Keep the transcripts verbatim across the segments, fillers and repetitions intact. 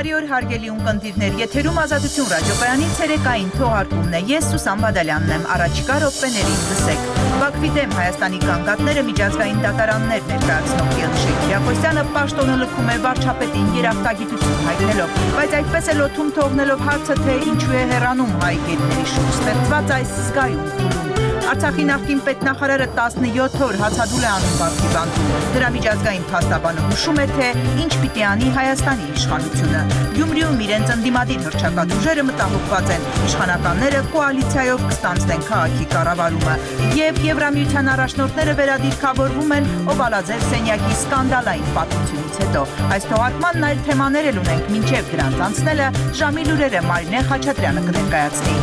Բարի օր հարգելի ունկնդիրներ, եթերում Ազատություն ռադիոկայանի ցերեկային թողարկումն է։ Ես Սուսան Բադալյանն եմ, առաջիկա րոպեներին լսեք։ Բաքվի դեմ Հայաստանի գանգատները միջազգային դատարաններ ներկայացնող Եղիշե Կիրակոսյանը պաշտոնը լքում է վարչապետին երախտագիտություն հայտնելով, բայց այդպես էլ օդում թողնելով հարցը, թե ինչու է հեռանում հայ գետների շուրջ ստեղծված այս զգայուն փուլում։ Արցախի նախկին պետնախարարը տասնյոթ օր հացադուլ է անում Բաքվի բանկում։ Դրա միջազգային փաստաբանը հուշում է, թե ինչ պիտի անի Հայաստանի իշխանությունը։ Գյումրիում իրենց ընդդիմադիր հռչակատ ուժերը մտահոգված են, իշխանականները կոալիցիայով կստանձնեն քաղաքի կառավարումը, եւ Եվրամիության առաջնորդները վերադիրքավորվում են Օվալաձև սենյակի սկանդալային պատմությունից հետո։ Այս թողարկմանն այլ թեմաներ էլ ունենք, մինչև դրանց անցնելը ժամի լուրերը Մարինե Խաչատրյանը կներկայացնի։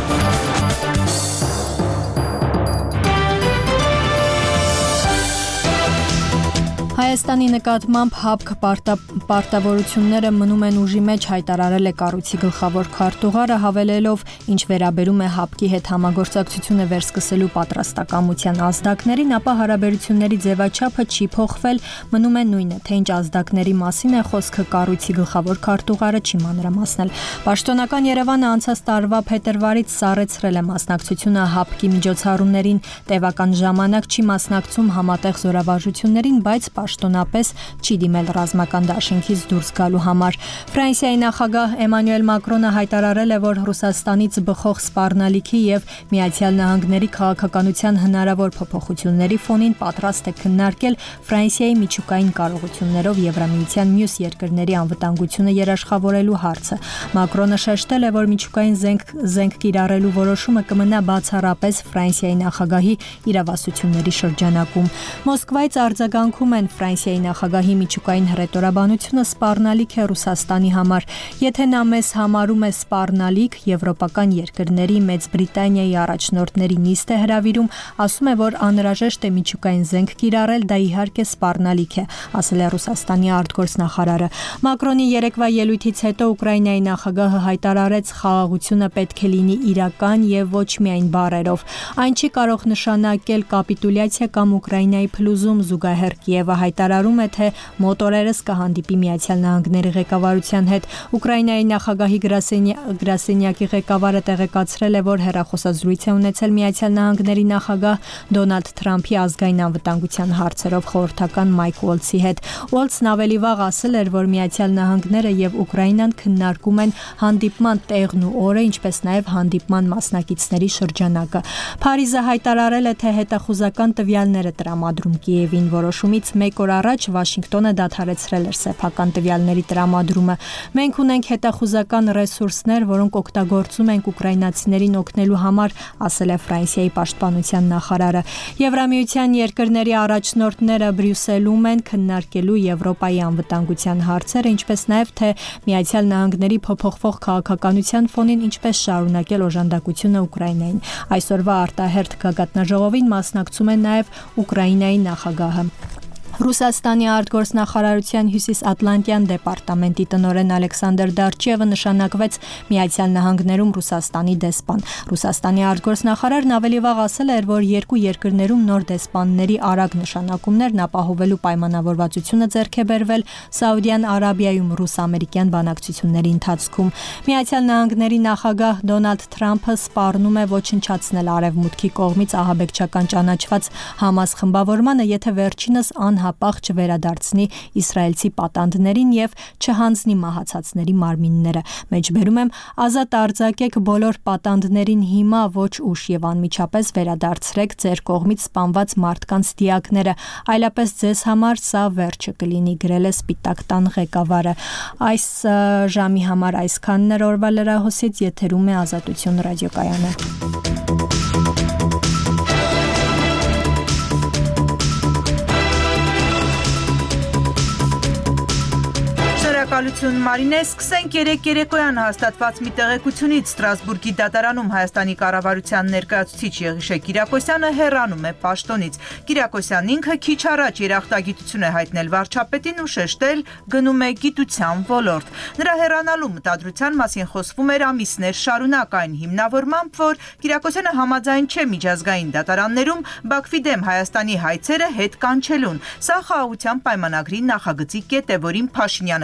Հայաստանի նկատմամբ ՀԱՊԿ պարտավորությունները մնում են ուժի մեջ, հայտարարել է կառույցի գլխավոր քարտուղարը, հավելելով, ինչ վերաբերում է ՀԱՊԿ-ի հետ համագործակցությունը վերսկսելու պատրաստակամության ազդակներին, ապա հարաբերությունների ձևաչափը չի փոխվել, մնում է նույնը, թե ինչ ազդակների մասին է խոսքը, կառույցի գլխավոր քարտուղարը չի մանրամասնել։ Պաշտոնական Երևանը անցած տարվա փետրվարից սառեցրել է մասնակցությունը ՀԱՊԿ-ի միջոցառումներին, տևական ժամանակ չի մասնակցում համատեղ զորավարժություններին, բայց պաշտոնապես չի դիմել ռազմական դաշինքից դուրս գալու համար։ Ֆրանսիայի նախագահ Էմանուել Մակրոնը հայտարարել է, որ Ռուսաստանից բխող սպառնալիքի եւ Միացյալ Նահանգների քաղաքականության հնարավոր փոփոխությունների ֆոնին պատրաստ է քննարկել Ֆրանսիայի միջուկային կարողություններով Եվրամիության մյուս երկրների անվտանգությունը երաշխավորելու հարցը։ Մակրոնը շեշտել է, որ միջուկային զենք զենք կիրառելու որոշումը կմնա բացառապես Ֆրանսիայի նախագահի իրավասությունների շրջանակում։ Մոսկվայից արձագանքում են Ֆրանսիայի նախագահի միջուկային հռետորաբանությունը սպառնալիք է Ռուսաստանի համար։ Եթե նա մեզ համարում է սպառնալիք, եվրոպական երկրների Մեծ Բրիտանիայի առաջնորդների նիստ է հրավիրում, ասում է, որ անհրաժեշտ է միջուկային զենք կիրառել, դա իհարկե սպառնալիք է, ասել է Ռուսաստանի արտգործնախարարը։ Մակրոնի երեկվա ելույթից հետո Ուկրաինայի նախագահը հայտարարեց, խաղաղությունը պետք է լինի իրական եւ ոչ միայն բառերով։ Այն չի կարող նշանակել կապիտուլյացիա կամ Ուկրաինայի փլուզում, զուգահեռ Կիևը հայտարարում է, թե մոտ օրերս կհանդիպի Միացյալ Նահանգների ղեկավարության հետ։ Ուկրաինայի նախագահի գրասենյակի ղեկավարը տեղեկացրել է, որ հեռախոսազրույց է ունեցել Միացյալ Նահանգների նախագահ Դոնալդ Թրամփի ազգային անվտանգության հարցերով խորհրդական Մայք Ուոլցի հետ։ Ուոլցն ավելի վաղ ասել էր, որ Միացյալ Նահանգները եւ Ուկրաինան քննարկում են հանդիպման տեղն ու օրը, ինչպես նաեւ հանդիպման մասնակիցների շրջանակը։ Փարիզը հայտարարել է, թե հետախուզական տվյալներ է տրամադրում Կիևին, որոշումից մեկ օր առաջ Վաշինգտոնը դադարեցրել էր սեփական տվյալների տրամադրումը։ Մենք ունենք հետախուզական ռեսուրսներ, որոնք օգտագործում ենք ուկրաինացիներին օգնելու համար, ասել է Ֆրանսիայի պաշտպանության նախարարը։ Եվրամիության երկրների առաջնորդները Բրյուսելում են քննարկելու Եվրոպայի անվտանգության հարցերը, ինչպես նաև թե Միացյալ Նահանգների փոփոխվող քաղաքականության ֆոնին ինչպես շարունակել օժանդակությունը Ուկրաինային։ Այսօրվա արտահերթ գագաթնաժողովին մասնակցում է նաև Ուկրաինայի նախագահը։ Ռուսաստանի արտգործնախարարության հյուսիսատլանտյան դեպարտամենտի տնօրեն Ալեքսանդր Դարչևը նշանակվեց Միացյալ Նահանգներում Ռուսաստանի դեսպան։ Ռուսաստանի արտգործնախարարն ավելի վաղ ասել էր, որ երկու երկրներում նոր դեսպանների արագ նշանակումներն ապահովելու պայմանավորվածությունը ձեռք է բերվել Սաուդյան Արաբիայում ռուս-ամերիկյան բանակցությունների ընթացքում։ Միացյալ Նահանգների նախագահ Դոնալդ Թրամփը սպառնում է ոչնչացնել արևմուտքի կողմից ահաբեկչական ճանաչված Համաս խմբավորմանը, եթե վերջինս անհապաղ չվերադարձնի իսրայելցի պատանդներին եւ չհանձնի մահացածների մարմինները։ Մեջբերում եմ, ազատ արձակեք բոլոր պատանդներին հիմա, ոչ ուշ եւ անմիջապես վերադարձրեք ձեր կողմից սպանված մարդկանց դիակները, այլապես ձեզ համար սա վերջը կլինի, գրել է Սպիտակ տան ղեկավարը։ Այս ժամի համար այսքանն էր օրվա լրահոսից, եթերում է Ազատություն ռադիոկայանը։ Շնորհակալություն Մարինե, սկսենք երեկ երեկոյան հաստատված մի տեղեկությունից։ Ստրասբուրգի դատարանում Հայաստանի կառավարության ներկայացուցիչ Եղիշե Կիրակոսյանը հեռանում է պաշտոնից։ Կիրակոսյանն ինքը քիչ առաջ երախտագիտություն է հայտնել վարչապետին ու շեշտել գնում է գիտության ոլորտ։ Նրա հեռանալու մտադրության մասին խոսվում էր ամիսներ շարունակ, այն հիմնավորմամբ, որ Կիրակոսյանը համաձայն չէ միջազգային դատարաններում Բաքվի դեմ Հայաստանի հայցերը հետ կանչելուն։ Սա խաղաղության պայմանագրի նախագծի կետ է, որին Փաշինյանը դեմ չէ,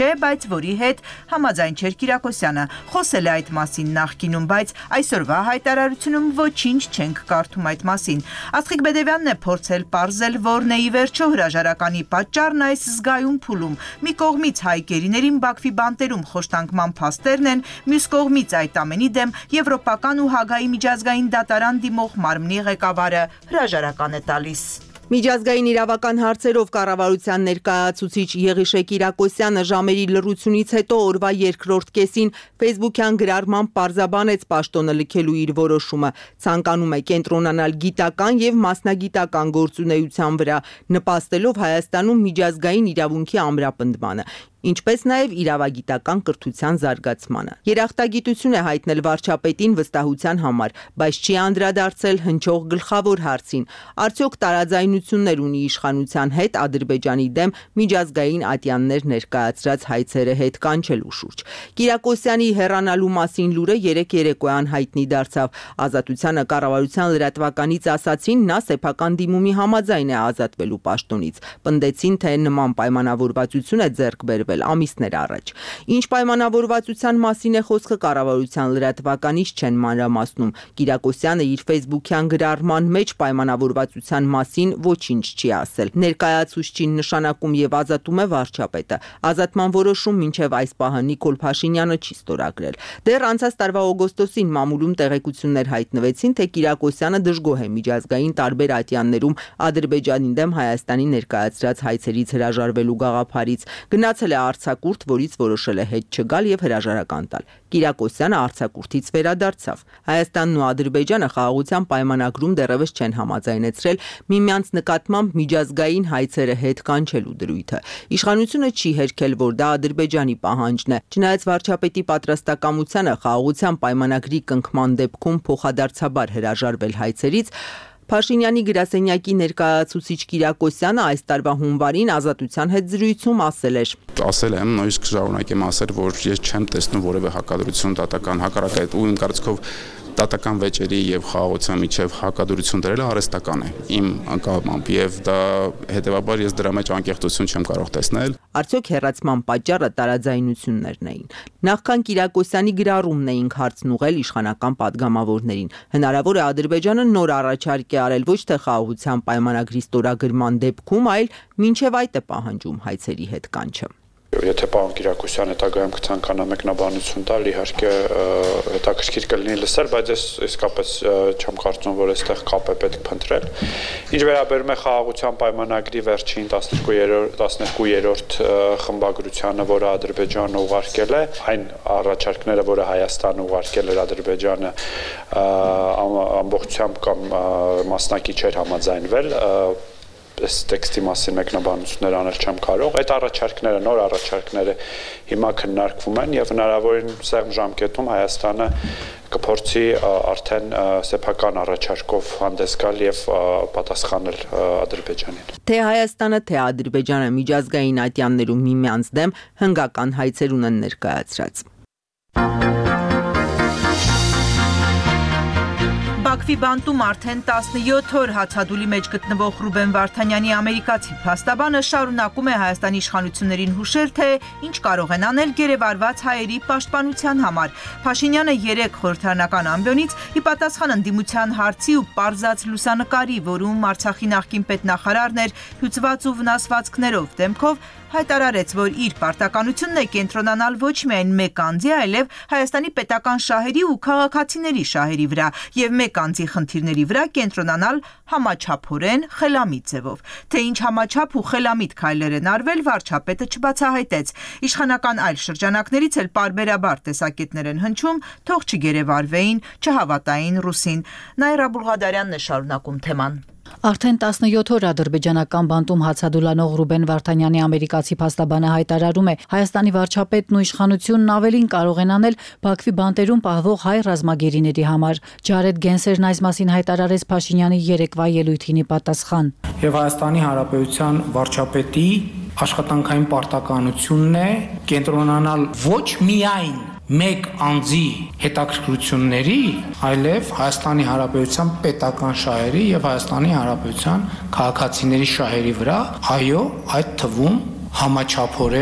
չէ, բայց որի հետ համաձայն չէր Կիրակոսյանը։ Խոսել է այդ մասին նախկինում, բայց այսօրվա հայտարարությունում ոչինչ չենք կարդում այդ մասին։ Աստղիկ Բեդևյանն է փորձել պարզել, որն է ի վերջո հրաժարականի պատճառն այս զգայուն փուլում։ Մի կողմից հայ գերիներին Բաքվի բանտերում խոշտանգման փաստերն են, մյուս կողմից այդ ամենի դեմ Եվրոպական ու Հագայի միջազգային դատարան դիմող մարմնի ղեկավարը հրաժարական է տալիս։ Միջազգային իրավական հարցերով կառավարության ներկայացուցիչ Եղիշե Կիրակոսյանը ժամերի լռությունից հետո օրվա երկրորդ կեսին Facebook-յան գրառմամբ պարզաբանեց պաշտոնը լքելու իր որոշումը, ցանկանում է կենտրոնանալ գիտական եւ մասնագիտական գործունեության վրա, նպաստելով Հայաստանում միջազգային իրավունքի ամրապնդմանը, ինչպես նաև իրավագիտական կրթության զարգացմանը։ Երախտագիտություն է հայտնել վարչապետին վստահության համար, բայց չի անդրադարձել հնչող գլխավոր հարցին. արդյոք տարաձայնություններ ունի իշխանության հետ Ադրբեջանի դեմ միջազգային ատյաններ ներկայացրած հայցերը հետ կանչելու շուրջ։ Կիրակոսյանի հեռանալու մասին լուրը երեկ երեկոյան հայտնի դարձավ։ Ազատությանը կառավարության լրատվականից ասացին, նա սեփական դիմումի համաձայն է ազատվելու պաշտոնից։ Պնդեցին, թե նման պայմանավորվածություն է ձեռք բերվել ամիսներ առաջ։ Ինչ պայմանավորվածության մասին է խոսքը կառավարության լրատվականից չեն մանրամասնում։ Կիրակոսյանը իր Facebook-յան գրառման մեջ պայմանավորվածության մասին ոչինչ չի ասել։ Ներկայացուցչին նշանակում եւ ազատում է վարչապետը։ Ազատման որոշում մինչեւ այս պահը Նիկոլ Փաշինյանը չի ստորագրել։ Դեռ անցած տարվա օգոստոսին մամուլում տեղեկություններ հայտնվեցին, թե Կիրակոսյանը դժգոհ է միջազգային տարբեր ատյաններում Ադրբեջանի դեմ Հայաստանի ներկայացրած հայցերից հրաժարվելու գաղափարից։ Գնացել է արձակուրդ, որից որոշել է հետ չգալ եւ հրաժարական տալ։ Կիրակոսյանը արձակուրդից վերադարձավ։ Հայաստանն ու Ադրբեջանը խաղաղության պայմանագրում դեռևս չեն համաձայնեցրել միմյանց նկատմամբ միջազգային հայցերը հետ կանչելու դրույթը։ Իշխանությունը չի հերքել, որ դա Ադրբեջանի պահանջն է։ Չնայած վարչապետի պատրաստակամությանը խաղաղության պայմանագրի կնքման դեպքում փոխադարձաբար հրաժարվել հայցերից, Փաշինյանի գրասենյակի ներկայացուցիչ Կիրակոսյանը այս տարվա հունվարին Ազատության հետ զրույցում ասել էր. Ասել եմ, նույնիսկ շարունակեմ ասել, որ ես չեմ տեսնում որևէ հակադրություն դատական հակառակը ու իմ կարծիքով դատական վեճերի եւ խաղաղության միջև հակադրություն դրելը արհեստական է իմ անկամամբ եւ դա հետեւաբար ես դրա մեջ անկեղծություն չեմ կարող տեսնել։ Արդյոք հեռացման պատճառը տարաձայնություններն էին։ Նախքան Կիրակոսյանի գրառումն էինք հարցն ուղղել իշխանական падգամավորներին։ Հնարավոր է Ադրբեջանը նոր առաջարկ է արել ոչ թե խաղաղության պայմանագրի ստորագրման դեպքում, այլ մինչև այդ է պահանջում հայցերի հետ կանչը։ Եթե պարոն Կիրակոսյանը հետագայում կցանկանա մեկնաբանություն տալ, իհարկե հետաքրքիր կլինի լսել, բայց ես իսկապես չեմ կարծում, որ այստեղ կապ է պետք փնտրել։ Ինչ վերաբերում է խաղաղության պայմանագրի վերջին տասներկուերորդ խմբագրությանը, որը Ադրբեջանը ուղարկել է, այն առաջարկները, որը Հայաստանը ուղարկել էր Ադրբեջանը, ամբողջությամբ կամ մասնակի չէր համաձայնվել, այս տեքստի մասին մեկնաբանություններ անել չեմ կարող։ Այդ առաջարկները, նոր առաջարկները հիմա քննարկվում են եւ հնարավորին սեղմ ժամկետում Հայաստանը կփորձի արդեն սեփական առաջարկով հանդես գալ եւ պատասխանել Ադրբեջանին։ Թե Հայաստանը, թե Ադրբեջանը միջազգային ատյաններում միմյանց դեմ հնգական հայցեր ունեն ներկայացրած։ Բաքվի բանտում արդեն տասնյոթ օր հացադուլի մեջ գտնվող Ռուբեն Վարդանյանի ամերիկացի փաստաբանը շարունակում է Հայաստանի իշխանություններին հուշել, թե ինչ կարող են անել գերեվարված հայերի պաշտպանության համար։ Փաշինյանը երեք խորհրդարանական ամբիոնից ի պատասխան ընդդիմության հարցի ու պարզած լուսանկարի, որում Արցախի նախկին պետնախարարն էր հյուծված ու վնասվածքներով դեմքով, հայտարարեց, որ իր պարտականությունն է կենտրոնանալ ոչ միայն մեկ անձի, այլև Հայաստանի պետական շահերի ու քաղաքացիների շահերի վրա եւ մեկ անձի խնդիրների վրա կենտրոնանալ համաչափորեն խելամիտ ձևով։ Թե ինչ համաչափ ու խելամիտ քայլեր են արվել, վարչապետը չբացահայտեց։ Իշխանական այլ շրջանակներից էլ պարբերաբար տեսակետներ են հնչում, թող չգերեվարվեին, չհավատային ռուսին։ Նաիրա Բուլղադարյանն է շարունակում թեման։ Արդեն տասնյոթ օր ադրբեջանական բանտում հացադուլանող Ռուբեն Վարդանյանի ամերիկացի փաստաբանը հայտարարում է, Հայաստանի վարչապետն ու իշխանությունն ավելին կարող են անել Բաքվի բանտերում պահվող հայ ռազմագերիների համար։ Ջարեդ Գենսերն այս մասին հայտարարեց Փաշինյանի երեկվա ելույթին ի պատասխան։ Եվ Հայաստանի Հանրապետության վարչապետի աշխատանքային պարտականությունն է կենտրոնանալ ոչ միայն մեկ անձի հետաքրքրությունների, այլև Հայաստանի Հանրապետության պետական շահերի եւ Հայաստանի Հանրապետության քաղաքացիների շահերի վրա, այո, այդ թվում համաչափորեն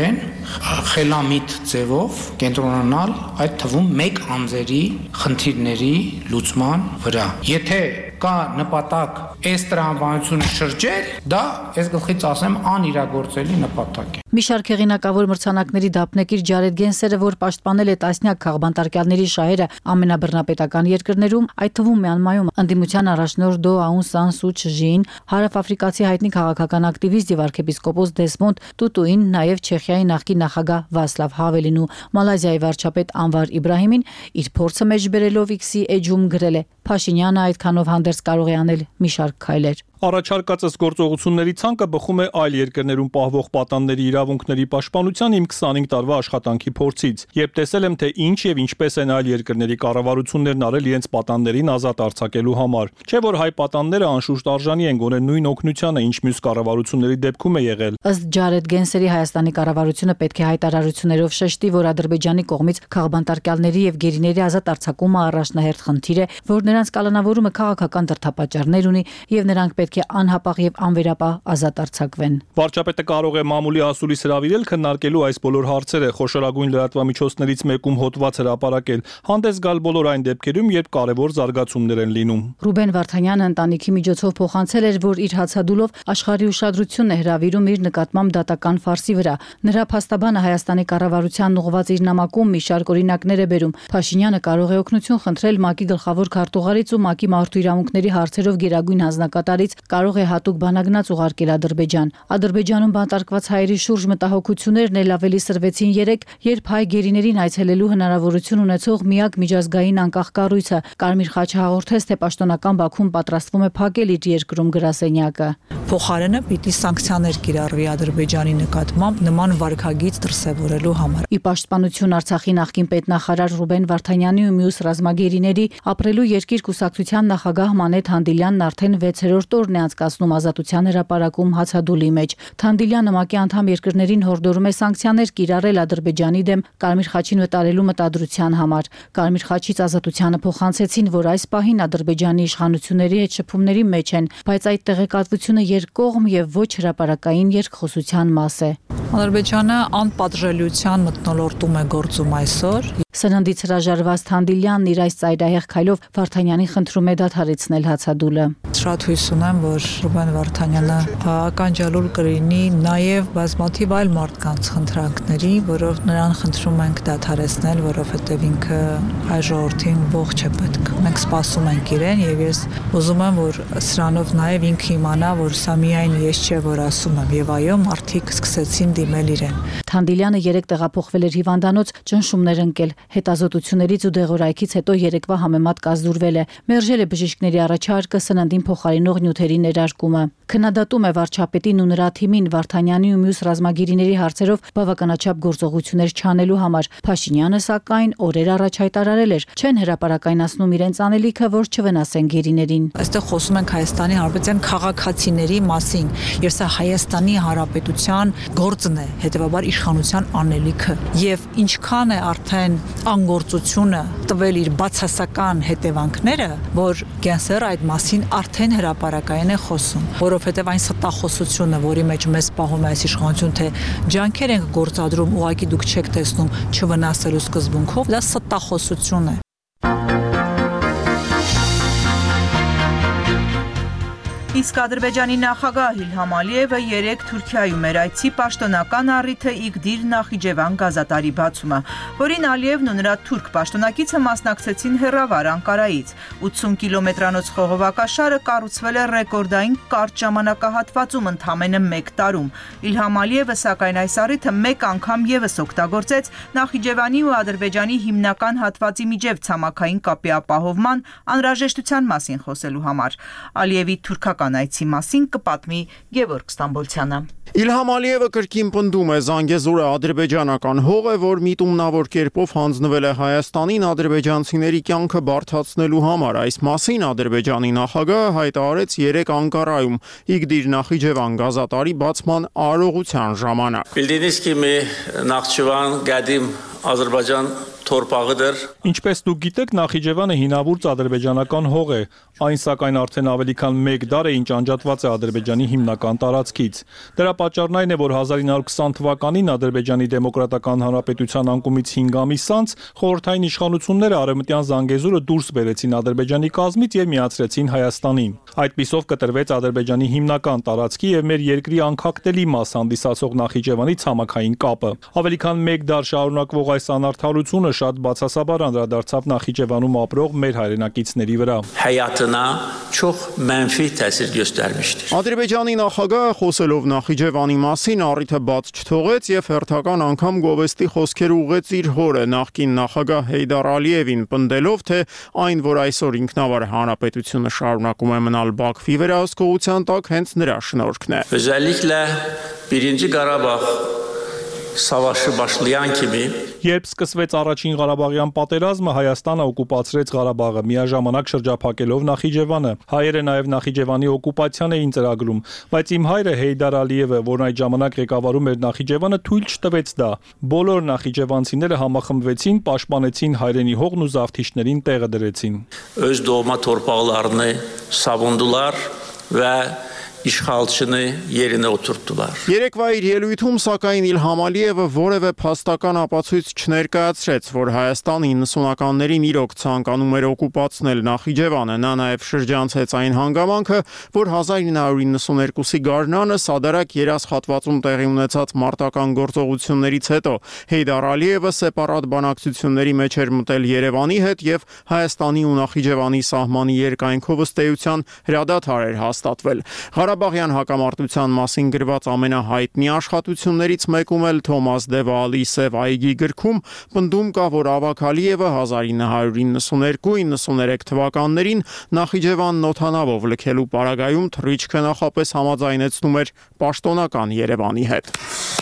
խելամիտ ձևով կենտրոնանալ այդ թվում մեկ անձերի խնդիրների լուծման վրա։ Եթե կա նպատակ այս տրամաբանությունը շրջել, դա այս գլխից ասեմ անիրագործելի նպատակ է։ Մի շարք հեղինակավոր մրցանակների դափնեկիր Ջարեդ Գենսերը, որ պաշտպանել է տասնյակ քաղբանտարկյալների շահերը ամենաբռնապետական երկրներում, այդ թվում Մյանմարում, ընդդիմության առաջնորդ Դո Աուն Սան Սու Չժին, հարավաֆրիկացի հայտնի քաղաքական ակտիվիստ եւ arczepiskopos Դեսմոնդ Տուտուին, նաեւ Չեխիայի նախկին նախագահ Վասլավ Հավելին ու Մալազիայի վարչապետ Անվար Իբրահիմին իր փորձը մեջբերելով X-ի էջում գրել է. Փաշինյանը այդքանով հանդերձ կարող է անել մի շարք քայլեր։ Առաջարկածս գործողությունների ցանկը բխում է այլ երկրներում պահվող պատանների իրավունքների պաշտպանության իմ քսանհինգ տարվա աշխատանքի փորձից, երբ տեսել եմ, թե ինչ եւ ինչպես են այլ երկրների կառավարություններն արել իրենց պատաններին ազատ արձակելու համար։ Չէ՞ որ հայ պատանները անշուշտ արժանի են գոնե նույն օգնությանը, ինչ մյուս կառավարությունների դեպքում է եղել։ Ըստ Ջարեդ Գենսերի Հայաստանի կառավարությունը պետք է հայտարարություններով շեշտի, որ Ադրբեջանի կողմից քաղբանտարկյալների եւ գերիների ազատ արձակումը առաջնահերթ խնդիր է, որ նրանց կալանավորումը քաղաքական դրդապատճառներ ունի եւ նրանք պետք է անհապաղ եւ անվերապահ ազատ արձակվեն։ Վարչապետը կարող է մամուլի ասուլիս հրավիրել քննարկելու այս բոլոր հարցերը, խոշորագույն լրատվամիջոցներից մեկում հոդված հրապարակել, հանդես գալ բոլոր այն դեպքերում, երբ կարևոր զարգացումներ են լինում։ Ռուբեն Վարդանյանը ընտանիքի միջոցով փոխանցել էր, որ իր հացադուլով աշխարհի ուշադրությունն է հրավիրում իր նկատմամբ դատական ֆարսի վրա։ Նրա փաստաբանը Հայաստանի կառավարությանն ուղղված իր նամակում մի շարք օրինակներ է բերում։ Փաշինյանը կարող է օգնություն խնդրել ՄԱԿ-ի գլխավոր քարտուղարից ու ՄԱԿ-ի մարդու իրավունքների հարցերով գերագույն հանձնակատարից, կարող է հատուկ բանագնաց ուղարկել Ադրբեջան։ Ադրբեջանում բանտարկված հայերի շուրջ մտահոգություններն էլ ավելի սրվեցին երեկ, երբ հայ գերիներին այցելելու հնարավորություն ունեցող միակ միջազգային անկախ կառույցը Կարմիր խաչը հաղորդեց, թե պաշտոնական Բաքուն պատրաստվում է փակել իր երկրում գրասենյակը։ Փոխարենը պիտի սանկցիաներ կիրառվի Ադրբեջանի նկատմամբ նման վարկագիծ դրսևորելու համար։ Ի պաշտպանություն Արցախի նախկին պետնախարար Ռուբեն Վարդանյանի ու մյուս ռազմագերիների ապրելու երկիր կուսակցության նախագահ Մանեթ Հանդիլյանն արդեն վեցերորդ օրն է անցկացնում ազատության հրապարակում հացադուլի մեջ։ Թանդիլյանը ՄԱԿ-ի անդամ երկրներին հորդորում է սանկցիաներ կիրառել Ադրբեջանի դեմ Կարմիր խաչին վտարելու մտադրության համար։ Կարմիր խաչից ազատությանը փոխանցեցին, որ այս պահին Ադրբեջանի իշխանությունների հետ շփումների մեջ են, բայց այդ տեղեկատվությունը երկկողմ եւ ոչ հրապարակային երկխոսության մաս է։ Ադրբեջանը անպատժելիության մթնոլորտում է գործում այսօր։ Սննդից հրաժարված Թանդիլյանն իր այս ծայրահեղ քայլով Վարդանյանին խնդրում է դադարեցնել հացադուլը։ Շատ հույս ունեմ, որ Ռուբեն Վարդանյանը ականջալուր կլինի նաև բազմաթիվ այլ մարդկանց խնդրանքների, որով նրան խնդրում ենք դադարեցնել, որովհետև ինքը հայ ժողովրդին ողջ է պետք։ Մենք սպասում ենք իրեն եւ ես ուզում եմ, որ սրանով նաև ինքը իմանա, որ սա միայն ես չէ, որ ասում եմ, եւ այո, մարդիկ սկսեցին դիմել իրեն։ Թանդիլյանը երեք տեղափոխվել էր հիվանդանոց, ճնշումներ ընկել, հետազոտություններից ու դեղորայքից հետո երեկվա համեմատ կազդուրվել է, մերժել է բժիշկների առաջարկը, սննդին փոխարինող նյութերի ներարկումը։ Քննադատում է վարչապետին ու նրա թիմին Վարդանյանի ու մյուս ռազմագերիների հարցերով բավականաչափ գործողություններ չանելու համար։ Փաշինյանը սակայն օրեր առաջ հայտարարել էր, չեն հրապարակայնացնում իրենց անելիքը, որ չվնասեն գերիներին։ Այստեղ խոսում ենք Հայաստանի Հանրապետության քաղաքացիների մասին, եւ սա Հայաստանի Հանրապետության գործն է, հետեւաբար իշխանության անելիքը, եւ ինչքան է արդեն անգործությունը տվել իր բացասական հետևանքները, որ Գենսերը այդ մասին արդեն հրապարակային է խոսում, որովհետև այն ստախոսությունը, որի մեջ մեզ պահում է այս իշխանություն, թե ջանքեր ենք գործադրում, ուղղակի դուք չեք տեսնում չվնասելու սկզբունքով, դա ստախոսություն է։ Իսկ Ադրբեջանի նախագահ Իլհամ Ալիևը երեկ Թուրքիայում էր այցի պաշտոնական առիթը Իգդիր Նախիջևան գազատարի բացումը, որին Ալիևն ու նրա թուրք պաշտոնակիցը մասնակցեցին հեռավար Անկարայից։ ութսուն կիլոմետրանոց խողովակաշարը կառուցվել է ռեկորդային կարճ ժամանակահատվածում ընդամենը մեկ տարում։ Իլհամ Ալիևը սակայն այս առիթը մեկ անգամ ևս օգտագործեց Նախիջևանի ու Ադրբեջանի հիմնական հատվածի միջև ցամաքային կապի ապահովման անհրաժեշտության մասին խոսելու համար։ Ալիևի թուրքական այցի մասին կպատմի Գևորգ Ստամբոլցյանը։ Իլհամ Ալիևը կրկին պնդում է Զանգեզուրը ադրբեջանական հող է, որ միտումնավոր կերպով հանձնվել է Հայաստանին ադրբեջանցիների կյանքը բարդացնելու համար։ Այս մասին Ադրբեջանի նախագահը հայտարարեց երեկ Անկարայում Իգդիր Նախիջևան գազատարի բացման արարողության ժամանակ։ Bildiğiniz gibi Naxçıvan qədim Azərbaycan torpağıdır։ Ինչպես դուք գիտեք, Նախիջևանը հինավուրց ադրբեջանական հող է։ Այն սակայն արդեն ավելի քան մեկ դար է ինչ անջատված է Ադրբեջանի հիմնական տարածքից։ Դրա պատճառն այն է, որ հազար ինը հարյուր քսան թվականին Ադրբեջանի Դեմոկրատական Հանրապետության անկումից հինգ ամիս անց խորհրդային իշխանությունները Արևմտյան Զանգեզուրը դուրս բերեցին Ադրբեջանի կազմից եւ միացրեցին Հայաստանին։ Այդպիսով կտրվեց Ադրբեջանի հիմնական տարածքի եւ մեր երկրի անկախտելի մաս հանդիսացող Նախիջևանի ցամաքային կապը։ Ավելի քան մեկ դար շարունակվող այս անարդարությունը շատ բացասաբար անդրադարձավ Նախիջևանում ապրող մեր հայրենակիցների վրա։ Hayatına çok menfi tesir göstermiştir. Ադրբեջանի նախագահը խոսելով Նախիջևանի մասին առիթը բաց չթողեց եւ հերթական անգամ գովեստի խոսքեր ուղղեց իր հորը նախկին նախագահ Հեյդար Ալիևին, պնդելով, թե այն, որ այսօր ինքնավար հանրապետությունը շարունակում է մնալ Բաքվի վերահսկողության տակ, հենց նրա շնորհքն է։ Özellikle birinci Qarabağ savaşı başlayan kimi Երբ սկսվեց առաջին Ղարաբաղյան պատերազմը, Հայաստանը օկուպացրեց Ղարաբաղը, միաժամանակ շրջափակելով Նախիջևանը։ Հայերը նաև Նախիջևանի օկուպացիան էին ծրագրում, բայց իմ հայրը Հեյդար Ալիևը, որն այդ ժամանակ ղեկավարում էր Նախիջևանը, թույլ չտվեց դա։ Բոլոր նախիջևանցիները համախմբվեցին, պաշտպանեցին հայրենի հողն ու զավթիչներին տեղը դրեցին։ öz doğma torpaqlarını savundular və işğalçını yerinə oturtdular. Երեկվա իր ելույթում սակայն Իլհամ Ալիևը որևէ փաստական ապացույց չներկայացրեց, որ Հայաստանը իննսունականներին իրոք ցանկանում էր օկուպացնել Նախիջևանը։ Նա նաև շրջանցեց այն հանգամանքը, որ հազար ինը հարյուր իննսուներկուսի գարնանը Սադարակ երաշխատվածում տեղի ունեցած մարտական գործողություններից հետո Հեյդար Ալիևը սեպարատ բանակցությունների մեջ էր մտել Երևանի հետ եւ Հայաստանի ու Նախիջևանի սահմանի երկայնքով ըստ էության հրադադար էր հաստատվել։ Ղարաբաղյան հակամարտության մասին գրված ամենահայտնի աշխատություններից մեկում էլ Թոմաս Դևալի Սև այգի գրքում պնդում կա, որ Ավագ Ալիևը հազար ինը հարյուր իննսուներկու իննսուներեք թվականներին Նախիջևանն օդանավով լքելու պարագայում թռիչքը նախապես համաձայնեցնում էր պաշտոնական Երևանի հետ։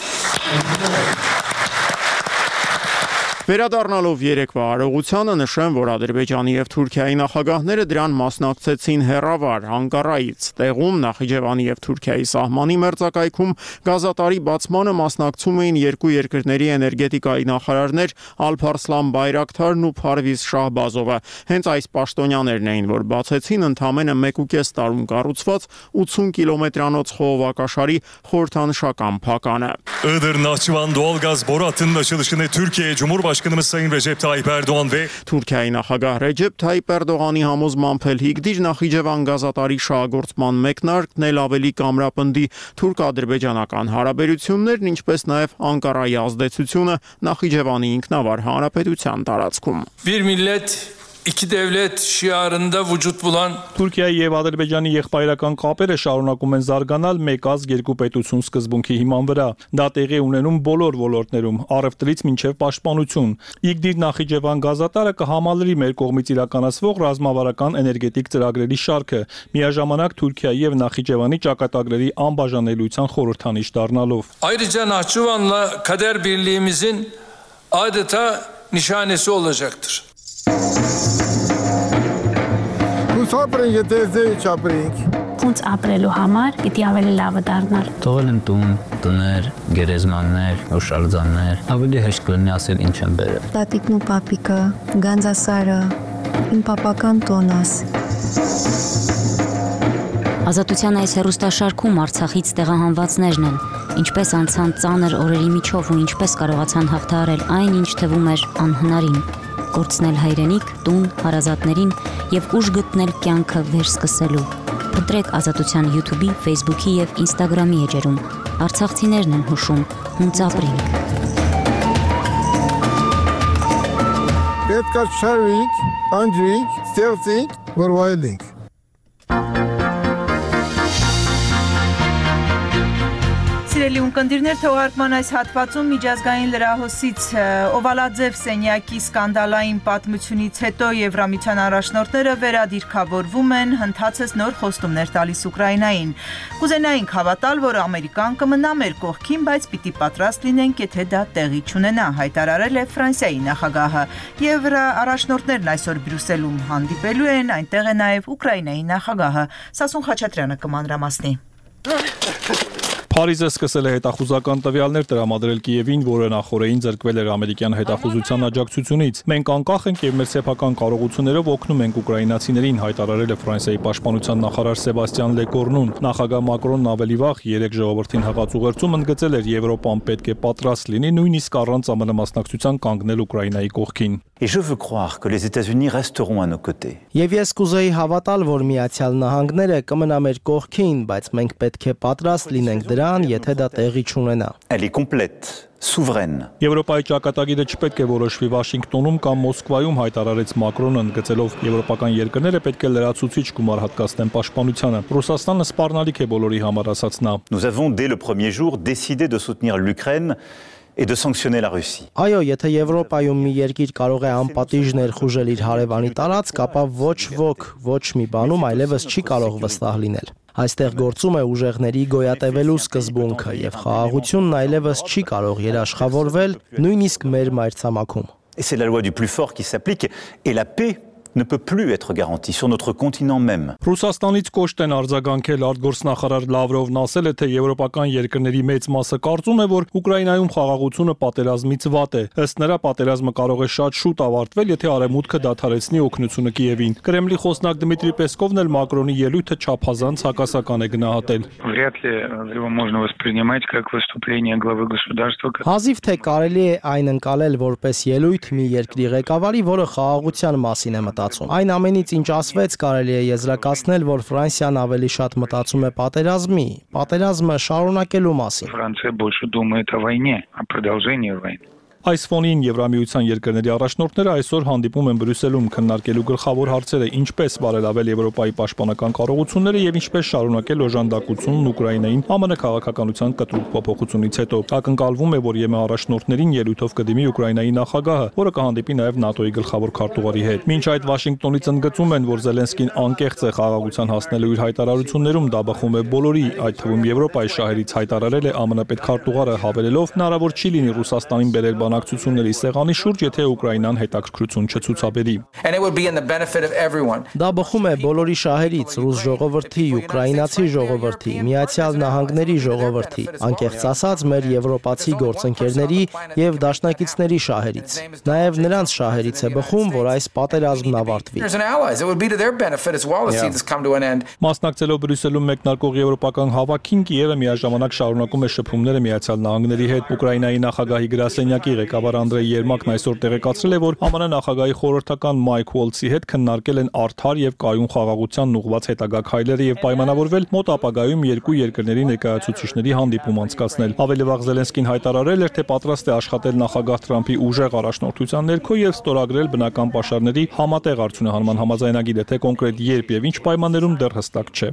Վերադառնալով երեկվա արարողությանը նշեմ, որ Ադրբեջանի եւ Թուրքիայի նախագահները դրան մասնակցեցին հեռավար Անկարայից։ Տեղում Նախիջևանի եւ Թուրքիայի սահմանի մերձակայքում գազատարի բացմանը մասնակցում էին երկու երկրների էներգետիկայի նախարարներ Ալփարսլան Բայրակթարն ու Փարվիզ Շահբազովը։ Հենց այս պաշտոնյաներն էին, որ բացեցին ընդամենը մեկ ու կես տարում կառուցված ութսուն կիլոմետրանոց խողովակաշարի խորհրդանշական փականը։ Iğdır Nahçıvan doğalgaz boru hattının açılışını Türkiye Cumhurbaşkanımız Sayın Recep Tayyip Erdoğan ve Թուրքիայի նախագահ Ռեջեփ Թայիպ Էրդողանի համոզմամբ էլ հիգդիր Նախիջևան գազատարի շահագործման մեկնարկն էլ ավելի կամրապնդի թուրք-ադրբեջանական հարաբերություններն, ինչպես նաև Անկարայի ազդեցությունը Նախիջևանի ինքնավար հանրապետության տարածքում։ Bir millet İki devlet şiarında vücut bulan Թուրքիայի եւ Ադրբեջանի եղբայրական կապերը շարունակում են զարգանալ մեկ ազգ երկու պետություն սկզբունքի հիման վրա։ Դա տեղի ունենում բոլոր ոլորտներում, առևտրից մինչև պաշտպանություն։ Իգդիր Նախիջևան գազատարը կհամալրի մեր կողմից իրականացվող ռազմավարական էներգետիկ ծրագրերի շարքը, միաժամանակ Թուրքիայի եւ Նախիջևանի ճակատագրերի անբաժանելիության խորհրդանիշ դառնալով։ Ayrıca Nahçıvan'la kader birliğimizin adeta nişanesi olacaktır. Ապրենք, եթե ձեր չապրենք։ Ոնց ապրելու համար պիտի ավելի լավը դառնալ։ Թողել եմ տուն, տներ, գերեզմաններ, օշալձաններ, ավելի հեշտ կլինի ասել ինչ եմ բերել։ Տատիկն ու պապիկը, Գանձասարը, իմ պապական տոնս։ Ազատության այս հեռուստաշարքում Արցախից տեղահանվածներն են, ինչպես անցան ծանր օրերի միջով ու ինչպես կարողացան հաղթահարել այն, ինչ թվում էր անհնարին։ Կորցնել հայրենիք, տուն, հարազատներին եւ ուժ գտնել կյանքը վերսկսելու։ Փնտրեք Ազատության YouTube-ի, Facebook-ի եւ Instagram-ի էջերում։ Արցախցիներն են հուշում, հունց ապրենք։ Պետք է շարվենք, անջրենք, ստեղծենք, որ վայելենք։ Սիրելի ունկնդիրներ, թողարկման այս հատվածում միջազգային լրահոսից Օվալաձև սենյակի սկանդալային պատմությունից հետո Եվրամիության առաջնորդները վերադիրքավորվում են, հնդածս նոր խոստումներ տալիս Ուկրաինային։ Կուզենայինք հավատալ, որ Ամերիկան կմնա մեր կողքին, բայց պիտի պատրաստ լինենք, եթե դա տեղի չունենա, հայտարարել է Ֆրանսիայի նախագահը։ Եվրաառաջնորդներն այսօր Բրյուսելում հանդիպելու են, այնտեղ է նաև Ուկրաինայի նախագահը։ Սասուն Խաչատրյանը կմանրամասնի։ Փարիզը սկսել է հետախուզական տվյալներ տրամադրել Կիևին, որը նախորդին ձեռքվել էր ամերիկյան հետախուզության աջակցությունից։ Մենք անկախ ենք եւ մեր սեփական կարողություններով օգնում ենք ուկրաինացիներին, հայտարարել է Ֆրանսիայի պաշտպանության նախարար Սեբաստիան Լեկորնուն։ Նախագահ Մակրոնն ավելի վաղ երեք ժողովրդին հղած ուղերձում ընդգծել էր Եվրոպան պետք է պատրաստ լինի նույնիսկ առանց ԱՄՆ մասնակցության կանգնել Ուկրաինայի կողքին։ Et je veux croire que les États-Unis resteront à nos côtés. Եվ ես կուզեի հավատալ, որ Միացյալ Նահանգները կմնա մեր կողքին, բայց մենք պետք է պատրաստ լինենք դրան, եթե դա տեղի չունենա։ Elle est complète, souveraine. Եվրոպայի ճակատագիրը չպետք է որոշվի Վաշինգտոնում կամ Մոսկվայում, հայտարարեց Մակրոնը, ընդգծելով եվրոպական երկրները պետք է լրացուցիչ գումար հատկացնեն պաշտպանությանը։ Ռուսաստանը սպառնալիք է բոլորի համար, ասաց նա։ Nous avons dès le premier jour décidé de soutenir l'Ukraine et de sanctionner la Russie. Այո, եթե Եվրոպայում մի երկիր կարող է անպատիժ ներխուժել իր հարևանի տարածք, ապա ոչ ոք, ոչ մի բանում այլևս չի կարող վստահ լինել։ Այստեղ գործում է ուժեղների գոյատևելու սկզբունքը եւ խաղաղությունն այլևս չի կարող երաշխավորվել նույնիսկ մեր մայրցամաքում։ Et c'est la loi du plus fort qui s'applique et la paix ne peut plus être garantie sur notre continent même. Ռուսաստանից կոշտ են արձագանքել արտգործնախարար Լավրովն ասել է, թե եվրոպական երկրների մեծ մասը կարծում է, որ Ուկրաինայում խաղաղությունը պատերազմից վատ է։ Ըստ նրա, պատերազմը կարող է շատ շուտ ավարտվել, եթե Արևմուտքը դադարեցնի օգնությունը Կիևին։ Կրեմլի խոսնակ Դմիտրի Պեսկովն էլ Մակրոնի ելույթը չափազանց հակասական է գնահատել։ Вряд ли его можно воспринимать как выступление главы государства. Հազիվ թե կարելի է այն ընկալել որպես ելույթ մի երկրի ղեկավարի, որը խաղաղության մասին է մտածում։ Այն ամենից, ինչ ասվեց, կարելի է եզրակացնել, որ Ֆրանսիան ավելի շատ մտածում է պատերազմի, պատերազմը շարունակելու մասին։ Франция больше думает о войне, о продолжении войны. Այս ֆոնին Եվրամիության երկրների առաջնորդները այսօր հանդիպում են Բրյուսելում քննարկելու գլխավոր հարցերը՝ ինչպես բարելավել Եվրոպայի պաշտպանական կարողությունները եւ ինչպես շարունակել օժանդակությունն Ուկրաինային ԱՄՆ քաղաքականության կտրուկ փոփոխությունից հետո։ Ակնկալվում է, որ ԵՄ առաջնորդներին ելույթով կդիմի Ուկրաինայի նախագահը, որը կհանդիպի նաեւ ՆԱՏՕ-ի գլխավոր քարտուղարի հետ։ Մինչ այդ Վաշինգտոնից ընդգծում են, որ Զելենսկին անկեղծ է խաղաղության հասնելու իր հայտարարություններում, դա բխում է բոլորի, այդ թվում Եվրոպայի շահերից, հայտարարել է ԱՄՆ պետքարտուղարը, հավելելով հնարավոր չի լինի Ռուսաստանին բերել բանակցությունների սեղանի շուրջ, եթե Ուկրաինան հետաքրքրություն չցուցաբերի։ Դա բխում է բոլորի շահերից՝ ռուս ժողովրդի, ուկրաինացի ժողովրդի, Միացյալ Նահանգների ժողովրդի, անկեղծ ասած մեր եվրոպացի գործընկերների եւ դաշնակիցների շահերից։ Նաեւ նրանց շահերից է բխում, որ այս պատերազմն ավարտվի։ Մասնակցելով Բրյուսելում մեկնարկող եվրոպական հավաքին, Կիևը միաժամանակ շարունակում է շփումները Միացյալ Նահանգների հետ։ Ուկրաինայի նախագահի գրասենյակի ղեկավար Անդրեյ Երմակն այսօր տեղեկացրել է, որ ԱՄՆ նախագահի խորհրդական Մայք Ուոլցի հետ քննարկել են արդար եւ կայուն խաղաղությանն ուղղված հետագա քայլերը եւ պայմանավորվել մոտ ապագայում երկու երկրների ներկայացուցիչների հանդիպում անցկացնել։ Ավելի վաղ Զելենսկին հայտարարել էր, թե պատրաստ է աշխատել նախագահ Թրամփի ուժեղ առաջնորդության ներքո եւ ստորագրել բնական պաշարների համատեղ արդյունահանման համաձայնագիրը, թե կոնկրետ երբ եւ ինչ պայմաններում դեռ հստակ չէ։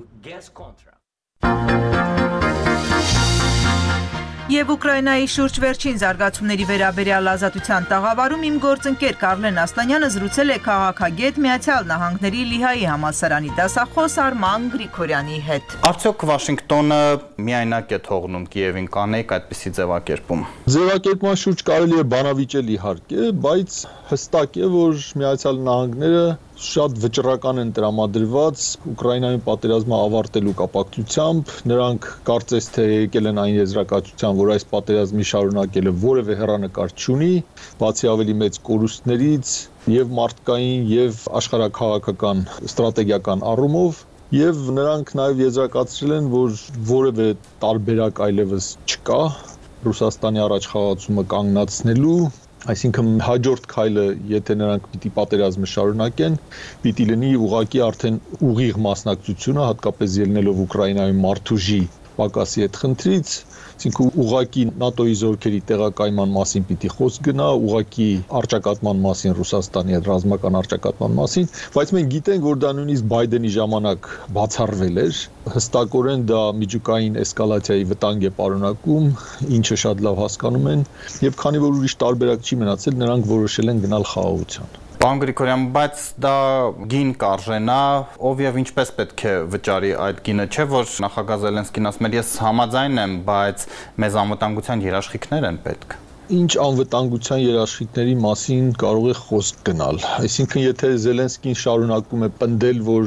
Եվ Ուկրաինայի շուրջ վերջին զարգացումների վերաբերյալ ազատության տաղավարում իմ գործընկեր Կարլեն Աստանյանը զրուցել է քաղաքագետ Միացյալ Նահանգների Լիհայի համալսարանի դասախոս Արման Գրիգորյանի հետ։ Արդյոք Վաշինգտոնը միայնակ է թողնում Կիևին կանեիք այդպիսի ձևակերպում։ Ձևակերպման շուրջ կարելի է բանավիճել իհարկե, բայց հստակ է, որ Միացյալ Նահանգները շատ վճռական են տրամադրված Ուկրաինայում պատերազմը ավարտելու կապակցությամբ։ Նրանք կարծես թե եկել են այն եզրակացության, որ այս պատերազմի շարունակելը որևէ հեռանկար չունի, բացի ավելի մեծ կորուստներից եւ մարդկային եւ աշխարհաքաղաքական ստրատեգիական առումով, եւ նրանք նաեւ եզրակացրել են, որ որևէ տարբերակ այլևս չկա Ռուսաստանի առաջ խաղացումը կանգնացնելու։ Այսինքն հաջորդ քայլը, եթե նրանք պիտի պատերազմը շարունակեն, պիտի լինի ուղղակի արդեն ուղիղ մասնակցությունը, հատկապես ելնելով Ուկրաինայում մարդուժի պակասի այդ խնդրից, այսինքն ուղղակի ՆԱՏՕ-ի զորքերի տեղակայման մասին պիտի խոսք գնա, ուղղակի արճակատման մասին Ռուսաստանի հետ ռազմական արճակատման մասին, բայց մենք գիտենք, որ դա նույնիսկ Բայդենի ժամանակ բացառվել էր, հստակորեն դա միջուկային էսկալացիայի վտանգ է պարունակում, ինչը շատ լավ հասկանում են, եւ քանի որ ուրիշ տարբերակ չի մնացել, նրանք որոշել են գնալ խաղաղության։ Պարոն Գրիգորյան, բայց դա գին կարժենա, ով եւ ինչպես պետք է վճարի այդ գինը, չէ՞ որ նախագահ Զելենսկին ասում էր, ես համաձայն եմ, բայց մեզ անվտանգության երաշխիքներ են պետք։ Ինչ անվտանգության երաշխիքների մասին կարող է խոսք գնալ։ Այսինքն, եթե Զելենսկին շարունակում է պնդել, որ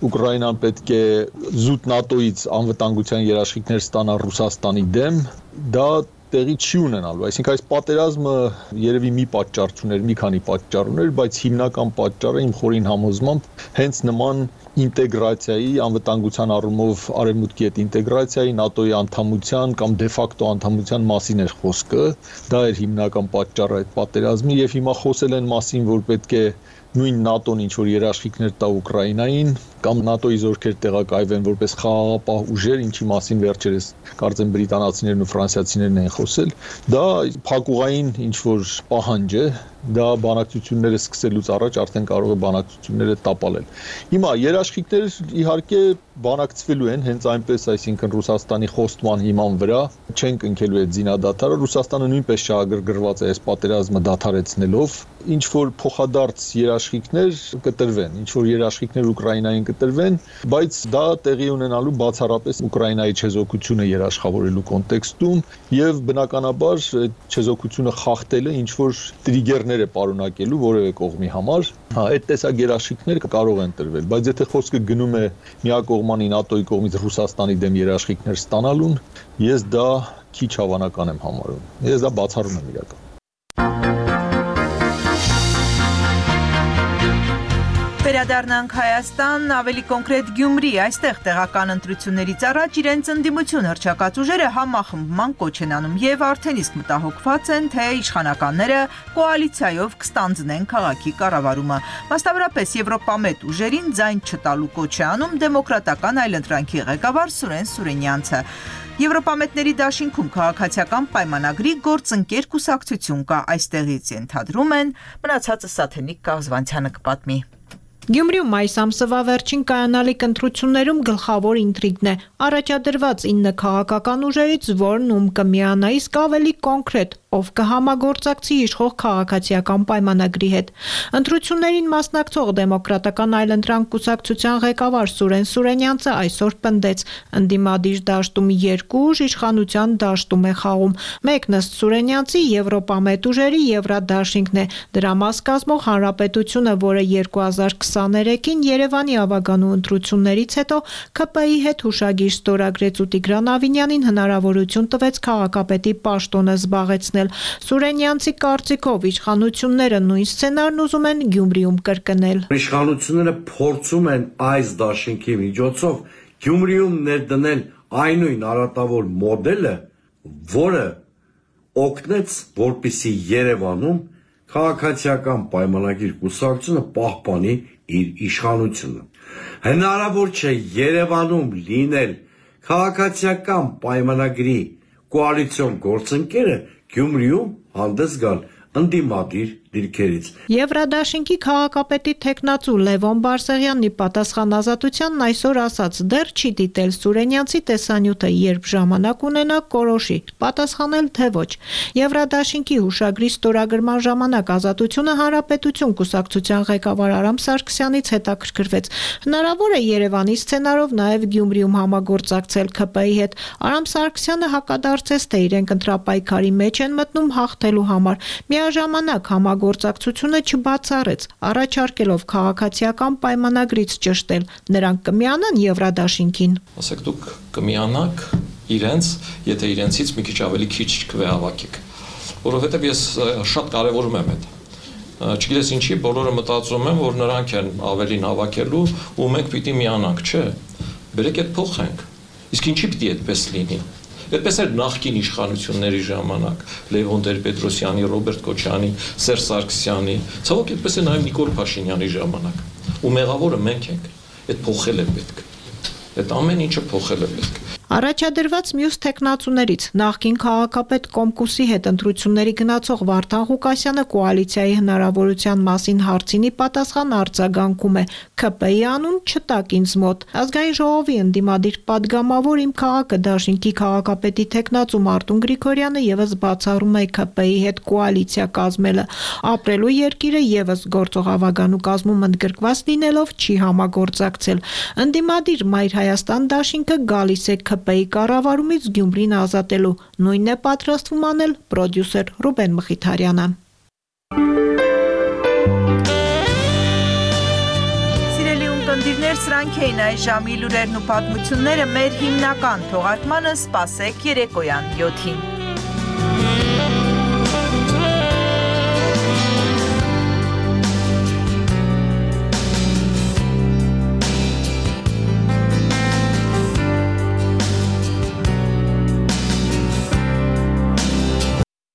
Ուկրաինան պետք է զուտ ՆԱՏՕ-ից անվտանգության երաշխիքներ ստանա Ռուսաստանի դեմ, դա տեղի չի ունենալու, այսինքն այս պատերազմը երևի մի պատճառ չուներ, մի քանի պատճառ ուներ, բայց հիմնական պատճառը իմ խորին համոզմամբ հենց նման ինտեգրացիայի, անվտանգության առումով արևմուտքի հետ ինտեգրացիայի, ՆԱՏՕ-ի անդամության կամ դե ֆակտո անդամության մասին էր խոսքը, դա էր հիմնական պատճառը այդ պատերազմի եւ հիմա խոսել են մասին, որ պետք է նույն ՆԱՏՕ-ն ինչ որ երաշխիքներ տա Ուկրաինային կամ ՆԱՏՕ-ի զորքեր տեղակայվեն որպես խաղաղապահ ուժեր, ինչի մասին վերջերս կարծեմ բրիտանացիներն ու ֆրանսիացիներն են խոսել, դա փակուղային ինչ որ պահանջ է, դա բանակցությունները սկսելուց առաջ արդեն կարող է բանակցությունները տապալել։ Հիմա երաշխիքներ իհարկե բանակցվելու են հենց այնպես, այսինքն Ռուսաստանի խոստման հիման վրա չեն կնքելու այդ զինադադարը, Ռուսաստանը նույնպես շահագրգռված է այս պատերազմը դադարեցնելով, ինչ որ փոխադարձ երաշխիքներ կտրվեն, ինչ որ երաշխիքներ Ուկրաինային կտրվեն, բայց դա տեղի ունենալու բացառապես Ուկրաինայի չեզոքությունը երաշխավորելու կոնտեքստում եւ բնականաբար չեզոքությունը խախտելը ինչ որ տրիգերներ է պարունակելու որևէ կողմի համար, հա, այդ տեսակ երաշխիքներ կարող են տրվել, բայց եթե խոսքը գնում է միակողմանի ՆԱՏՕ-ի կողմից Ռուսաստանի դեմ երաշխիքներ ստանալուն, ես դա քիչ հավանական եմ համարում։ Ես դա բացառում եմ իրական։ Վերադառնանք Հայաստան, ավելի կոնկրետ Գյումրի, այստեղ տեղական ընտրություններից առաջ իրենց ընդդիմություն հռչակած ուժերը համախմբման կոչ են անում եւ արդեն իսկ մտահոգված են, թե իշխանականները կոալիցիայով կստանձնեն քաղաքի կառավարումը։ Մասնավորապես Եվրոպամետ ուժերին ձայն չտալու կոչ է անում դեմոկրատական այլընտրանքի ղեկավար Սուրեն Սուրենյանցը։ Եվրոպամետների դաշինքում քաղաքացիական պայմանագրի գործընկեր կուսակցություն կա, այստեղից ենթադրում են, մնացածը Սաթենիկ Կաղզվանցյանը կպատմի։ Գյումրիում այս ամսվա վերջին կայանալիք ընտրություններում գլխավոր ինտրիգն է առաջադրված ինը քաղաքական ուժերից որն ում կմիանա, իսկ ավելի կոնկրետ ով կհամագործակցի իշխող քաղաքացիական պայմանագրի հետ։ Ընտրություններին մասնակցող դեմոկրատական այլընտրանք կուսակցության ղեկավար Սուրեն Սուրենյանցը այսօր պնդեց, ընդդիմադիր դաշտում երկու ուժ իշխանության դաշտում է խաղում։ Մեկն ըստ Սուրենյանցի Եվրոպամետ ուժերի Եվրադաշինքն է, դրա մաս կազմող Հանրապետությունը, որը երկու հազար քսաներեքին Երևանի ավագանու ընտրություններից հետո ՔՊ-ի հետ հուշագիր ստորագրեց ու Տիգրան Ավինյանին հնարավորություն տվեց քաղաքապետի պաշտոնը զբաղեցնել։ Սուրենյանցի կարծիքով իշխանությունները նույն սցենարն ուզում են Գյումրիում կրկնել։ Իշխանությունները փորձում են այս դաշինքի միջոցով Գյումրիում ներդնել այնույն արատավոր մոդելը, որը օգնեց, որպիսի Երևանում քաղաքացիական պայմանագիր կուսակցությունը պահպանի իր իշխանությունը։ Հնարավոր չէ Երևանում լինել քաղաքացիական պայմանագրի կոալիցիոն գործընկերը Գյումրիում հանդես գալ ընդդիմադիր դիրքերից։ Եվրադաշինքի քաղաքապետի տեխնացու Լևոն Բարսեղյանն ի պատասխան Ազատությանն այսօր ասաց, դեռ չի դիտել Սուրենյանցի տեսանյութը, երբ ժամանակ ունենա կորոշի, պատասխանել թե ոչ։ Եվրադաշինքի հուշագրի ստորագրման ժամանակ Ազատությունը Հանրապետություն կուսակցության ղեկավար Արամ Սարգսյանից հետաքրքրվեց։ Հնարավոր է Երևանի սցենարով նաև Գյումրիում համագործակցել ՔՊ-ի հետ։ Արամ Սարգսյանը հակադարձեց, թե իրենք ընտրապայքարի մեջ են մտնում հաղթելու համար։ Միաժամանակ համագործակցությունը չբացառեց, առաջարկելով քաղաքացիական պայմանագրից ճշտել, նրանք կմիանան Եվրադաշինքին։ Ասեք դուք կմիանաք իրենց, եթե իրենցից մի քիչ ավելի քիչ կվեհավաքեք, որովհետև ես շատ կարևորում եմ այդ։ Չգիտես ինչի, բոլորը մտածում են, որ նրանք են ավելին հավաքելու ու մենք պիտի միանանք, չէ։ Բերեք այդ փոխենք։ Իսկ ինչի պիտի այդպես լինի։ Այդպես էր նախկին իշխանությունների ժամանակ Լևոն Տեր-Պետրոսյանի, Ռոբերտ Քոչարյանի, Սերժ Սարգսյանի, ցավոք այդպես է նաև Նիկոլ Փաշինյանի ժամանակ։ Ու մեղավորը մենք ենք։ Այդ փոխել է պետք։ Այդ ամեն ինչը փոխել է պետք։ Առաջադրված մյուս տեխնացուներից նախկին քաղաքապետ Կոմկուսի հետ ընտրությունների գնացող Վարդան Ղուկասյանը կոալիցիայի հնարավորության մասին հարցինի պատասխան արձագանքում է. ՔՊ-ի անուն չտակ ինձ մոտ։ Ազգային ժողովի ընդդիմադիր падգամավոր իմ քաղաքը դաշինքի քաղաքապետի տեխնացու Մարտուն Գրիգորյանը եւս բացառում է ՔՊ-ի հետ կոալիցիա կազմելը։ Ապրելու երկիրը եւս գործող ավագանու կազմում ընդգրկված լինելով չի համագործակցել։ Ընդդիմադիր Մայր Հայաստան դաշինքը գալիս է ՔՊ-ի կառավարումից Գյումրին ազատելու, նույնն է պատրաստվում անել պրոդյուսեր Ռուբեն Մխիթարյանը։ Սիրելի ունկնդիրներ, Բարեկամներ, սրանք էին այս ժամի լուրերն ու պատմությունները մեր հիմնական թողարկմանը, սպասեք երեկոյան յոթին։